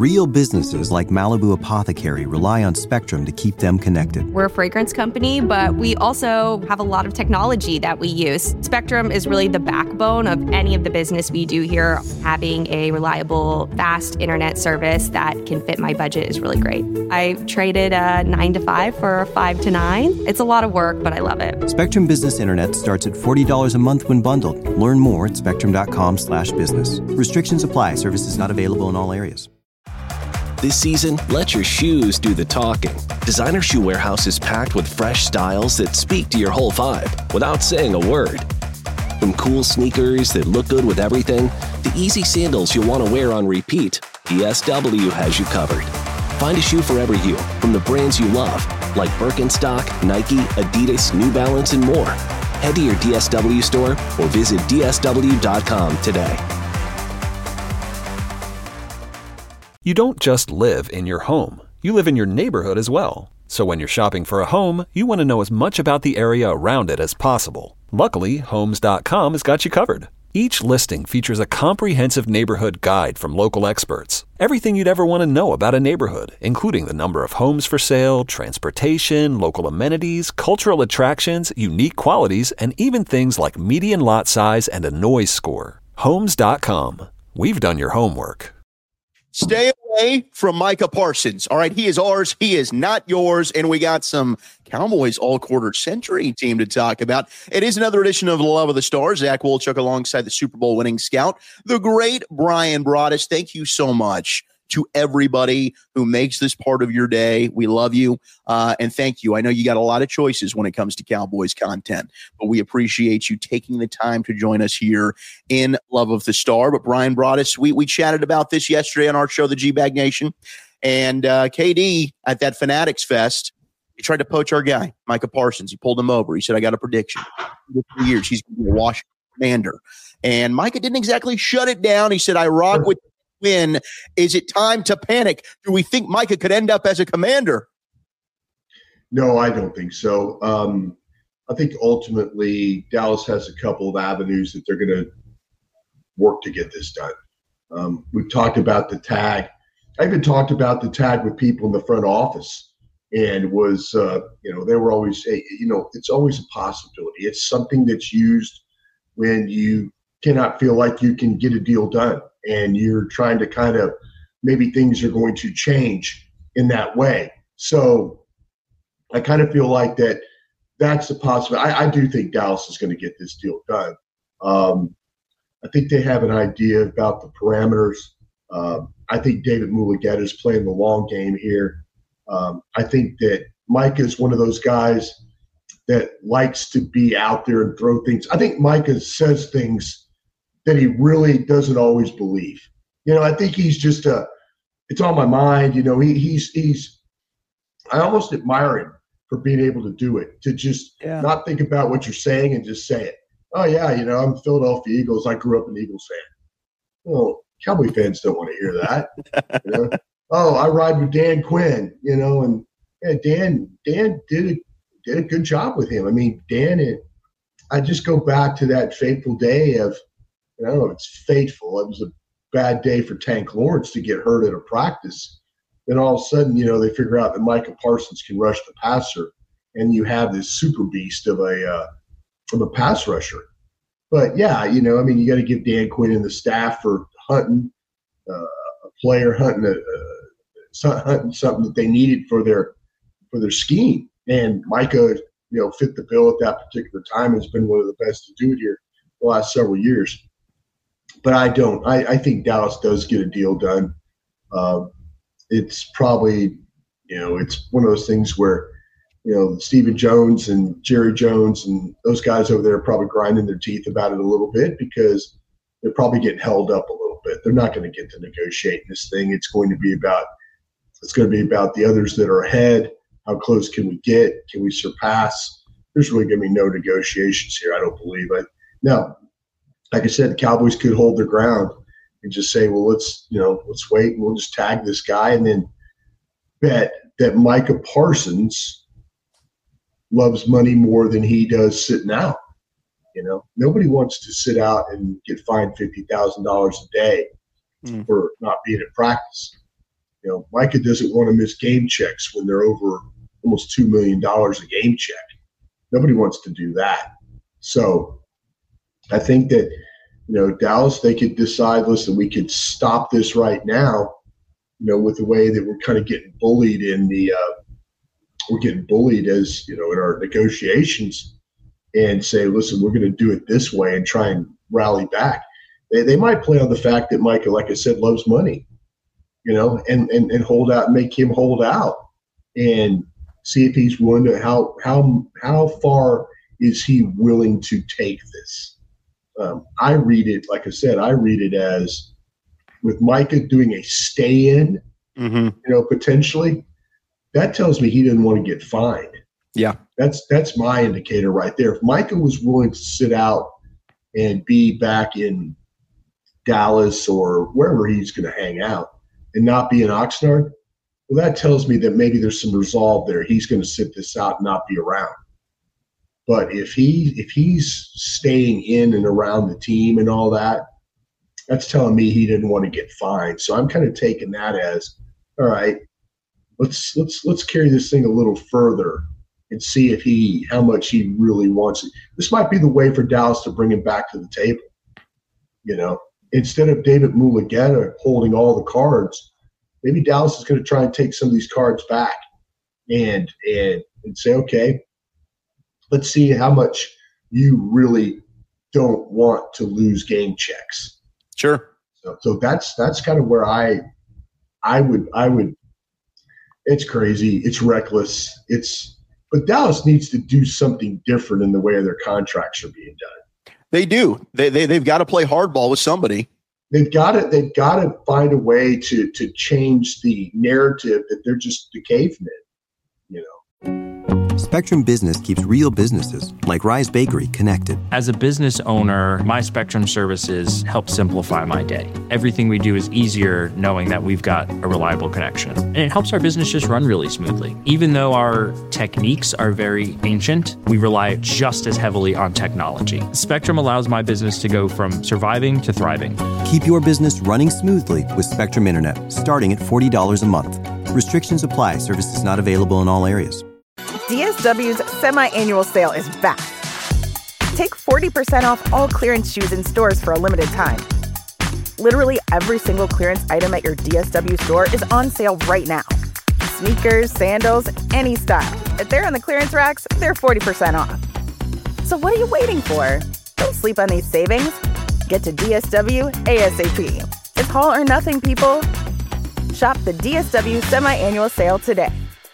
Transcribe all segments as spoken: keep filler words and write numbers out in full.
Real businesses like Malibu Apothecary rely on Spectrum to keep them connected. We're a fragrance company, but we also have a lot of technology that we use. Spectrum is really the backbone of any of the business we do here. Having a reliable, fast internet service that can fit my budget is really great. I traded a nine to five for a five to nine. It's a lot of work, but I love it. Spectrum Business Internet starts at forty dollars a month when bundled. Learn more at spectrum.com slash business. Restrictions apply. Services not available in all areas. This season, let your shoes do the talking. Designer Shoe Warehouse is packed with fresh styles that speak to your whole vibe without saying a word. From cool sneakers that look good with everything to easy sandals you'll want to wear on repeat, D S W has you covered. Find a shoe for every you from the brands you love, like Birkenstock, Nike, Adidas, New Balance, and more. Head to your D S W store or visit D S W dot com today. You don't just live in your home. You live in your neighborhood as well. So when you're shopping for a home, you want to know as much about the area around it as possible. Luckily, Homes dot com has got you covered. Each listing features a comprehensive neighborhood guide from local experts. Everything you'd ever want to know about a neighborhood, including the number of homes for sale, transportation, local amenities, cultural attractions, unique qualities, and even things like median lot size and a noise score. Homes dot com. We've done your homework. Stay away from Micah Parsons. All right, he is ours. He is not yours. And we got some Cowboys all-quarter century team to talk about. It is another edition of The Love of the Stars. Zach Wolchuk alongside the Super Bowl winning scout, the great Brian Broaddus. Thank you so much to everybody who makes this part of your day. We love you, uh, and thank you. I know you got a lot of choices when it comes to Cowboys content, but we appreciate you taking the time to join us here in Love of the Star. But Brian Broaddus, we, we chatted about this yesterday on our show, the G-Bag Nation, and uh, K D at that Fanatics Fest, he tried to poach our guy, Micah Parsons. He pulled him over. He said, I got a prediction. In three years, he's going to be a Washington Commander. And Micah didn't exactly shut it down. He said, I rock with win. Is it time to panic? Do we think Micah could end up as a Commander? No, I don't think so. Um, I think ultimately Dallas has a couple of avenues that they're going to work to get this done. Um, we've talked about the tag. I even talked about the tag with people in the front office, and was, uh, you know, they were always, hey, you know, it's always a possibility. It's something that's used when you cannot feel like you can get a deal done, and you're trying to kind of, maybe things are going to change in that way. So I kind of feel like that that's a possibility. I, I do think Dallas is going to get this deal done. Um, I think they have an idea about the parameters. Um, I think David Mulugeta is playing the long game here. Um, I think that Micah is one of those guys that likes to be out there and throw things. I think Micah says things that he really doesn't always believe. You know, I think he's just a, it's on my mind. You know, he, he's, he's, I almost admire him for being able to do it, to just yeah. not think about what you're saying and just say it. Oh, yeah, you know, I'm a Philadelphia Eagles. I grew up an Eagles fan. Well, Cowboy fans don't want to hear that. You know? Oh, I ride with Dan Quinn, you know, and yeah, Dan Dan did a, did a good job with him. I mean, Dan, it, I just go back to that fateful day of, you know, it's fateful. It was a bad day for Tank Lawrence to get hurt at a practice. Then all of a sudden, you know, they figure out that Micah Parsons can rush the passer, and you have this super beast of a uh, of a pass rusher. But yeah, you know, I mean, you got to give Dan Quinn and the staff for hunting uh, a player, hunting a, uh, hunting something that they needed for their for their scheme. And Micah, you know, fit the bill at that particular time. Has been one of the best to do it here the last several years. But I don't. I, I think Dallas does get a deal done. Um, it's probably, you know, it's one of those things where, you know, Stephen Jones and Jerry Jones and those guys over there are probably grinding their teeth about it a little bit, because they're probably getting held up a little bit. They're not going to get to negotiate this thing. It's going to be about, it's going to be about the others that are ahead. How close can we get? Can we surpass? There's really going to be no negotiations here, I don't believe. I, now, like I said, the Cowboys could hold their ground and just say, well, let's, you know, let's wait and we'll just tag this guy, and then bet that Micah Parsons loves money more than he does sitting out. You know, nobody wants to sit out and get fined fifty thousand dollars a day mm. for not being at practice. You know, Micah doesn't want to miss game checks when they're over almost two million dollars a game check. Nobody wants to do that. So I think that, you know, Dallas, they could decide, listen, we could stop this right now, you know, with the way that we're kind of getting bullied in the uh, we're getting bullied as, you know, in our negotiations, and say, listen, we're going to do it this way and try and rally back. They, they might play on the fact that Micah, like I said, loves money, you know, and, and, and hold out, make him hold out and see if he's willing to, how, how, how far is he willing to take this? Um, I read it, like I said, I read it as with Micah doing a stay in, mm-hmm. you know, potentially, that tells me he didn't want to get fined. Yeah. That's, that's my indicator right there. If Micah was willing to sit out and be back in Dallas or wherever he's going to hang out and not be in Oxnard, well, that tells me that maybe there's some resolve there. He's going to sit this out and not be around. But if he if he's staying in and around the team and all that, that's telling me he didn't want to get fined. So I'm kind of taking that as, all right, let's let's let's carry this thing a little further and see if he how much he really wants it. This might be the way for Dallas to bring him back to the table. You know, instead of David Mulugheta holding all the cards, maybe Dallas is going to try and take some of these cards back and and and say, okay, let's see how much you really don't want to lose game checks. Sure. So, so that's that's kind of where I I would I would. It's crazy. It's reckless. It's but Dallas needs to do something different in the way their contracts are being done. They do. They they they've got to play hardball with somebody. They've got to they've got to find a way to to change the narrative that they're just the cavemen, you know. Spectrum Business keeps real businesses, like Rise Bakery, connected. As a business owner, my Spectrum services help simplify my day. Everything we do is easier knowing that we've got a reliable connection. And it helps our business just run really smoothly. Even though our techniques are very ancient, we rely just as heavily on technology. Spectrum allows my business to go from surviving to thriving. Keep your business running smoothly with Spectrum Internet, starting at forty dollars a month. Restrictions apply. Services not available in all areas. D S W's semi-annual sale is back. Take forty percent off all clearance shoes in stores for a limited time. Literally every single clearance item at your D S W store is on sale right now. Sneakers, sandals, any style. If they're on the clearance racks, they're forty percent off. So what are you waiting for? Don't sleep on these savings. Get to D S W ASAP. It's all or nothing, people. Shop the D S W semi-annual sale today.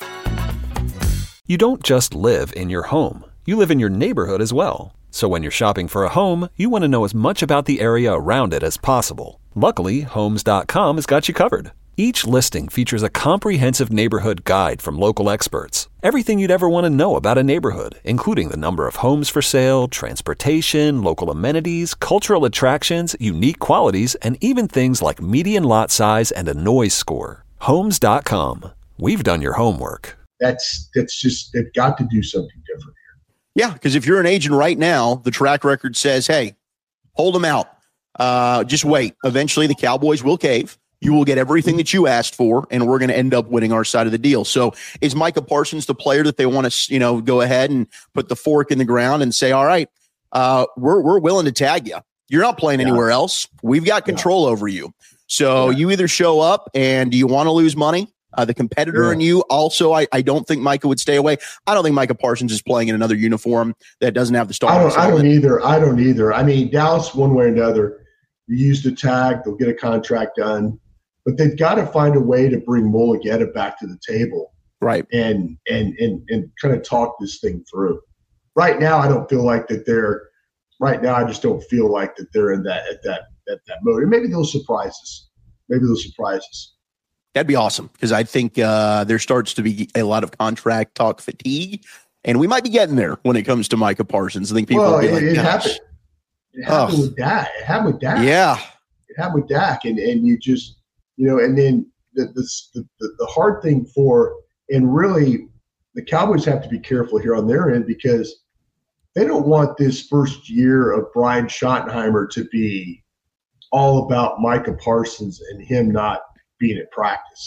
You don't just live in your home. You live in your neighborhood as well. So when you're shopping for a home, you want to know as much about the area around it as possible. Luckily, Homes dot com has got you covered. Each listing features a comprehensive neighborhood guide from local experts. Everything you'd ever want to know about a neighborhood, including the number of homes for sale, transportation, local amenities, cultural attractions, unique qualities, and even things like median lot size and a noise score. Homes dot com. We've done your homework. That's that's just, they've got to do something different here. Yeah, because if you're an agent right now, the track record says, hey, hold them out. Uh, just wait. Eventually, the Cowboys will cave. You will get everything that you asked for, and we're going to end up winning our side of the deal. So is Micah Parsons the player that they want to, you know, go ahead and put the fork in the ground and say, all right, uh, we're we're willing to tag you. You're not playing yeah. anywhere else. We've got control yeah. over you. So yeah. you either show up and do you want to lose money? Uh, the competitor yeah. in you. Also, I, I don't think Micah would stay away. I don't think Micah Parsons is playing in another uniform that doesn't have the star. I don't, I don't either. I don't either. I mean, Dallas, one way or another, you use the tag, they'll get a contract done, but they've got to find a way to bring Mulugheta back to the table, right? And and and and kind of talk this thing through. Right now, I don't feel like that they're. Right now, I just don't feel like that they're in that at that at that mode. And maybe they'll surprise us. Maybe they'll surprise us. That'd be awesome because I think uh, there starts to be a lot of contract talk fatigue, and we might be getting there when it comes to Micah Parsons. I think people well, will be it, like, it Gosh. happened. It happened oh. with Dak. It happened with Dak. Yeah, it happened with Dak, and and you just you know, and then the the the, the hard thing for and really the Cowboys have to be careful here on their end because they don't want this first year of Brian Schottenheimer to be all about Micah Parsons and him not being at practice.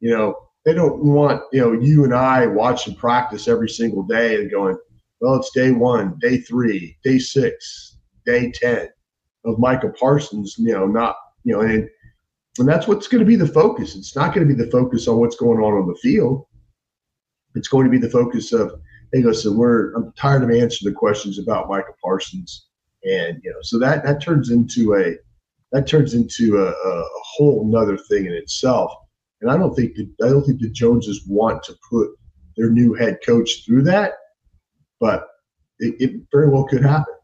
You know, they don't want, you know, you and I watching practice every single day and going, well, it's day one, day three, day six, day ten of Micah Parsons, you know, not, you know, and, and that's what's going to be the focus. It's not going to be the focus on what's going on on the field. It's going to be the focus of, hey, listen, we're, I'm tired of answering the questions about Micah Parsons. And, you know, so that, that turns into a, that turns into a, a whole nother thing in itself. And I don't think, the, I don't think the Joneses want to put their new head coach through that, but it, it very well could happen.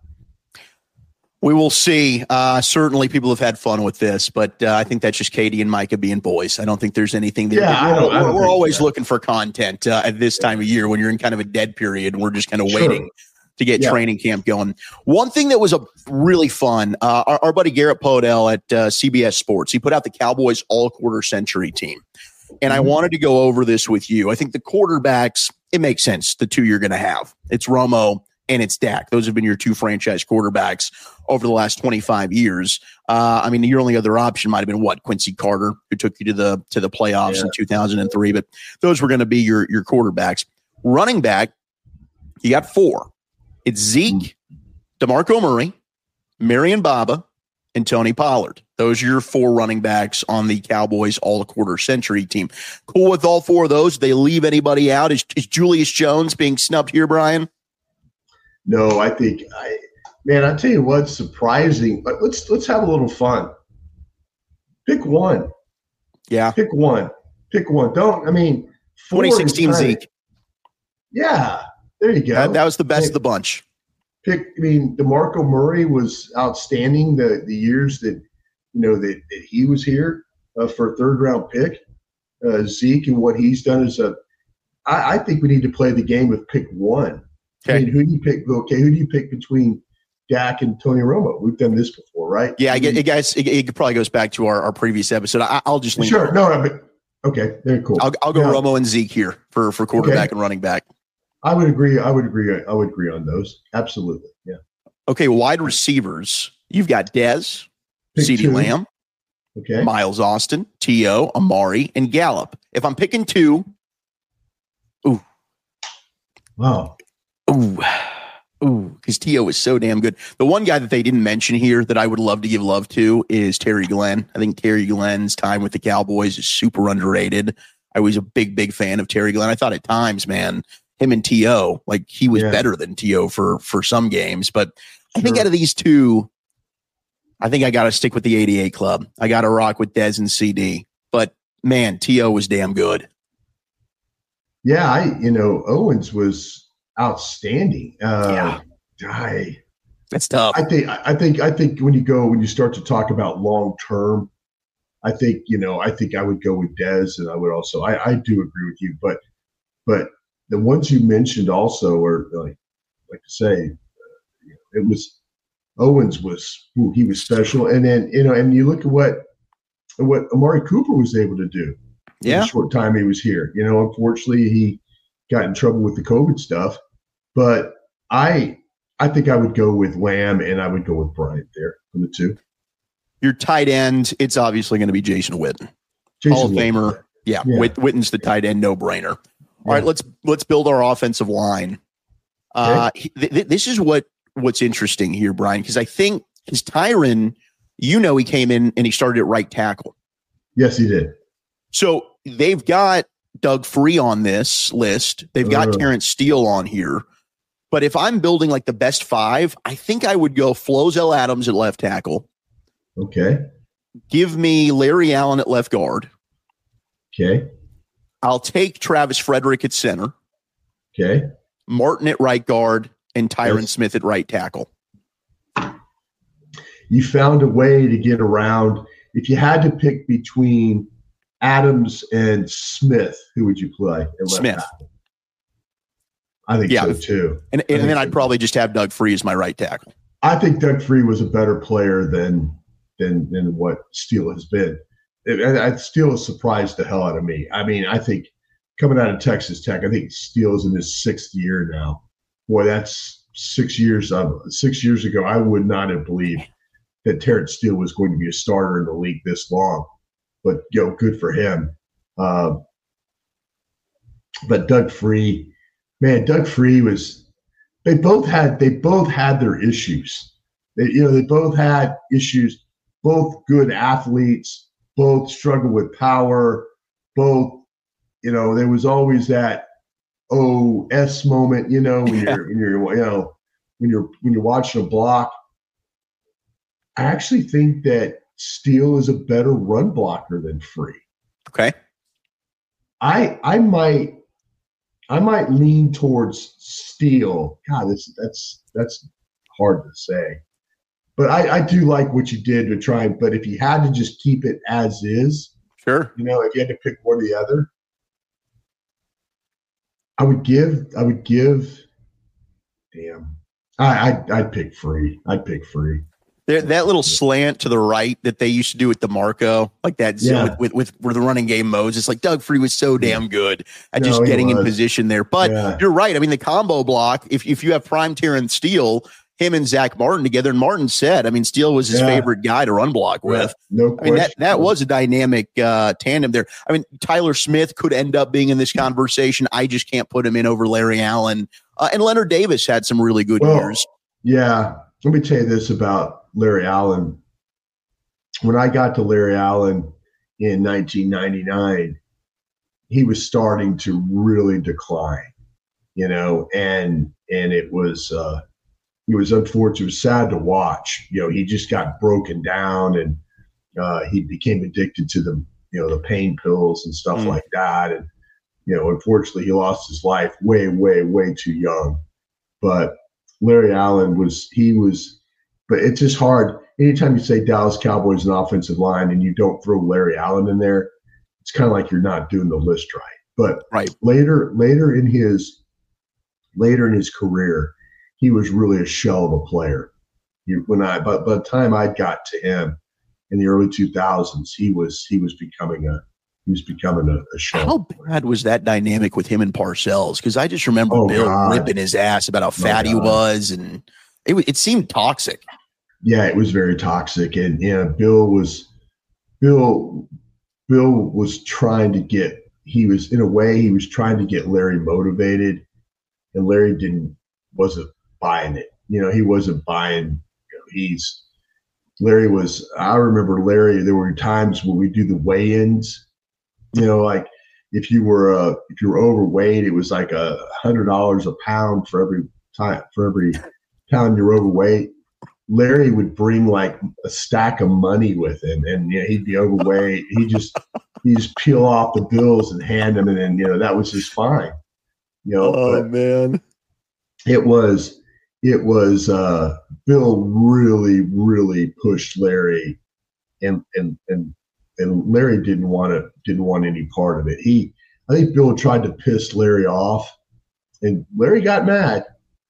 We will see. Uh, certainly people have had fun with this, but uh, I think that's just Katie and Micah being boys. I don't think there's anything there. Yeah, we're, I don't, I don't we're always that. looking for content uh, at this time of year when you're in kind of a dead period and we're just kind of Sure. waiting to get Yeah. training camp going. One thing that was a really fun, uh, our, our buddy Garrett Podell at uh, C B S Sports, he put out the Cowboys all quarter century team. And I wanted to go over this with you. I think the quarterbacks, it makes sense, the two you're going to have. It's Romo and it's Dak. Those have been your two franchise quarterbacks over the last twenty-five years. Uh, I mean, your only other option might have been what, Quincy Carter, who took you to the to the playoffs Yeah. in two thousand three. But those were going to be your your quarterbacks. Running back, you got four. It's Zeke, DeMarco Murray, Marion Baba, and Tony Pollard. Those are your four running backs on the Cowboys all quarter century team. Cool with all four of those? They leave anybody out? Is, is Julius Jones being snubbed here, Brian? No, I think I, man, I tell you what's surprising. But let's let's have a little fun. Pick one. Yeah. Pick one. Pick one. Don't. I mean, four twenty sixteen is kinda- Zeke. Yeah, there you go. That, that was the best Pick- of the bunch. Pick. I mean, DeMarco Murray was outstanding the the years that you know that, that he was here uh, for a third round pick. Uh, Zeke and what he's done is a. I, I think we need to play the game of pick one. Okay. I mean, who do you pick? Okay, who do you pick between Dak and Tony Romo? We've done this before, right? Yeah, I get it, guys. It, it probably goes back to our, our previous episode. I, I'll just lean. Sure. No, no, but okay, very cool. I'll, I'll go Now, Romo and Zeke here for, for quarterback Okay. and running back. I would agree. I would agree. I would agree on those. Absolutely. Yeah. Okay, wide receivers. You've got Dez, Pick CeeDee two. Lamb, Okay. Miles Austin, T O, Amari, and Gallup. If I'm picking two, Wow. ooh, ooh, because T O is so damn good. The one guy that they didn't mention here that I would love to give love to is Terry Glenn. I think Terry Glenn's time with the Cowboys is super underrated. I was a big, big fan of Terry Glenn. I thought at times, man, him and T O, like he was Yeah. better than T O for for some games. But I think Sure. out of these two, I think I got to stick with the eighty-eight club. I got to rock with Dez and C D. But man, T O was damn good. Yeah, I you know Owens was outstanding. Uh, Yeah. I That's tough. I think I think I think when you go when you start to talk about long term, I think you know I think I would go with Dez, and I would also I, I do agree with you, but but the ones you mentioned also are like like to say uh, it was Owens was ooh, he was special, and then you know and you look at what what Amari Cooper was able to do. In Yeah. the short time he was here. You know, unfortunately, he got in trouble with the COVID stuff. But I I think I would go with Lamb and I would go with Bryant there for the two. Your tight end, it's obviously going to be Jason Witten. Jason Hall of Witten. Famer. Yeah, Yeah. Whit, Witten's the tight end, no brainer. All Yeah. right, let's let's build our offensive line. Uh, he- th- th- this is what what's interesting here, Brian, because I think his Tyron, you know, he came in and he started at right tackle. Yes, he did. So they've got Doug Free on this list. They've got Uh. Terrence Steele on here. But if I'm building like the best five, I think I would go Flozell Adams at left tackle. Okay. Give me Larry Allen at left guard. Okay. I'll take Travis Frederick at center, Okay. Martin at right guard, and Tyron Yes. Smith at right tackle. You found a way to get around. If you had to pick between Adams and Smith, who would you play? at left Smith. tackle? I think Yeah. so too. And, I and think then I'd so. probably just have Doug Free as my right tackle. I think Doug Free was a better player than than than what Steele has been. It, and I, Steele has surprised the hell out of me. I mean, I think coming out of Texas Tech, I think Steele is in his sixth year now. Boy, that's six years. Of, six years ago, I would not have believed that Terrence Steele was going to be a starter in the league this long. But you know, good for him. Uh, but Doug Free, man, Doug Free was. They both had they both had their issues. They, you know, they both had issues. Both good athletes. Both struggled with power. Both, you know, there was always that O S moment. You know, when yeah. you're when you're you know when you're when you're watching a block. I actually think that Steele is a better run blocker than Free. Okay. I I might I might lean towards Steele. God, this that's that's hard to say. But I, I do like what you did to try. But if you had to just keep it as is, sure. You know, if you had to pick one or the other, I would give. I would give. Damn, I I'd, I'd pick Free. I'd pick Free. There, that little slant to the right that they used to do with DeMarco, like that Yeah. with, with, with with the running game modes. It's like Doug Free was so damn good at No, just he getting in was. position there. But Yeah. you're right. I mean, the combo block, if, if you have Prime Tier and Steele, him and Zach Martin together, and Martin said, I mean, Steele was his Yeah. favorite guy to run block with. No I question. mean, that, that was a dynamic uh, tandem there. I mean, Tyler Smith could end up being in this conversation. I just can't put him in over Larry Allen. Uh, and Leonard Davis had some really good Well, years. Yeah. Let me tell you this about Larry Allen. When I got to Larry Allen in nineteen ninety-nine, he was starting to really decline, you know, and and it was uh, it was unfortunate. It was sad to watch. You know, he just got broken down, and uh, he became addicted to the you know the pain pills and stuff Mm. like that. And you know, unfortunately, he lost his life way, way, way too young. But Larry Allen was he was, but it's just hard. Anytime you say Dallas Cowboys and offensive line and you don't throw Larry Allen in there, it's kind of like you're not doing the list right. But Right. later, later in his later in his career, he was really a shell of a player. He, when I, but by the time I got to him in the early two thousands, he was he was becoming a he was becoming a, a shell. How bad was that dynamic with him and Parcells? Because I just remember Oh, Bill God. ripping his ass about how fat he God. was, and it wa- it seemed toxic. Yeah, it was very toxic, and yeah, Bill was Bill Bill was trying to get. He was in a way he was trying to get Larry motivated, and Larry didn't wasn't buying it. You know, he wasn't buying. You know, he's Larry was. I remember Larry. There were times when we do the weigh-ins. You know, like if you were uh, if you were overweight, it was like a hundred dollars a pound for every time for every pound you're overweight. Larry would bring like a stack of money with him, and you know, he'd be overweight. He just he just peel off the bills and hand them, and then you know that was his fine. You know, Oh but man, it was it was uh, Bill really really pushed Larry, and and and and Larry didn't want to didn't want any part of it. He I think Bill tried to piss Larry off, and Larry got mad,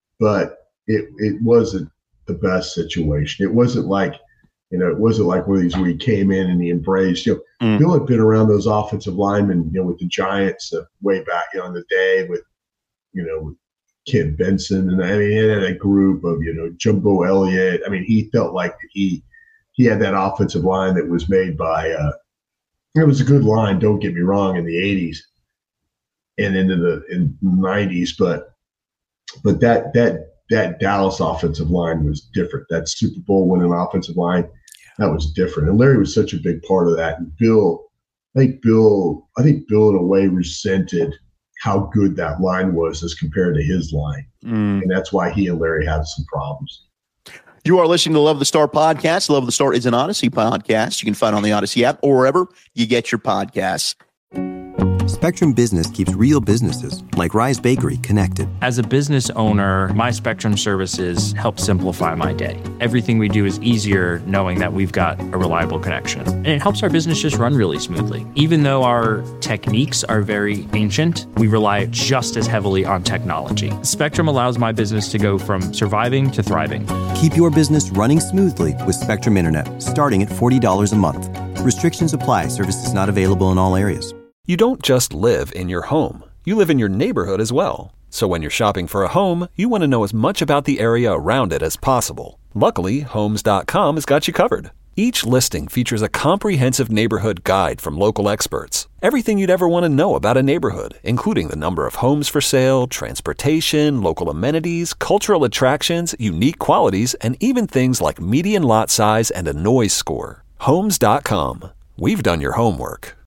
but it it wasn't the best situation. It wasn't like, you know, it wasn't like one of these where he came in and he embraced. You know, Mm. Bill had been around those offensive linemen, you know, with the Giants uh, way back, you know, in the day with, you know, with Kent Benson, and I mean, he had a group of, you know, Jumbo Elliott. I mean, he felt like he he had that offensive line that was made by. Uh, it was a good line. Don't get me wrong, in the eighties and into the in the nineties, but but that that. That Dallas offensive line was different. That Super Bowl winning offensive line, that was different. And Larry was such a big part of that. And Bill, I think Bill, I think Bill in a way resented how good that line was as compared to his line. Mm. And that's why he and Larry had some problems. You are listening to Love of the Star podcast. Love of the Star is an Odyssey podcast. You can find it on the Odyssey app or wherever you get your podcasts. Spectrum Business keeps real businesses, like Rise Bakery, connected. As a business owner, my Spectrum services help simplify my day. Everything we do is easier knowing that we've got a reliable connection. And it helps our business just run really smoothly. Even though our techniques are very ancient, we rely just as heavily on technology. Spectrum allows my business to go from surviving to thriving. Keep your business running smoothly with Spectrum Internet, starting at forty dollars a month. Restrictions apply. Services not available in all areas. You don't just live in your home. You live in your neighborhood as well. So when you're shopping for a home, you want to know as much about the area around it as possible. Luckily, Homes dot com has got you covered. Each listing features a comprehensive neighborhood guide from local experts. Everything you'd ever want to know about a neighborhood, including the number of homes for sale, transportation, local amenities, cultural attractions, unique qualities, and even things like median lot size and a noise score. Homes dot com. We've done your homework.